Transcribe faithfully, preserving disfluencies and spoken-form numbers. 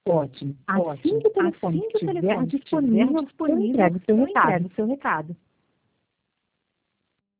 Ótimo, Assim ótimo. que o telefone Assim que o estiver telefone disponível, estiver disponível, eu entrego o seu eu recado. entrego o seu recado.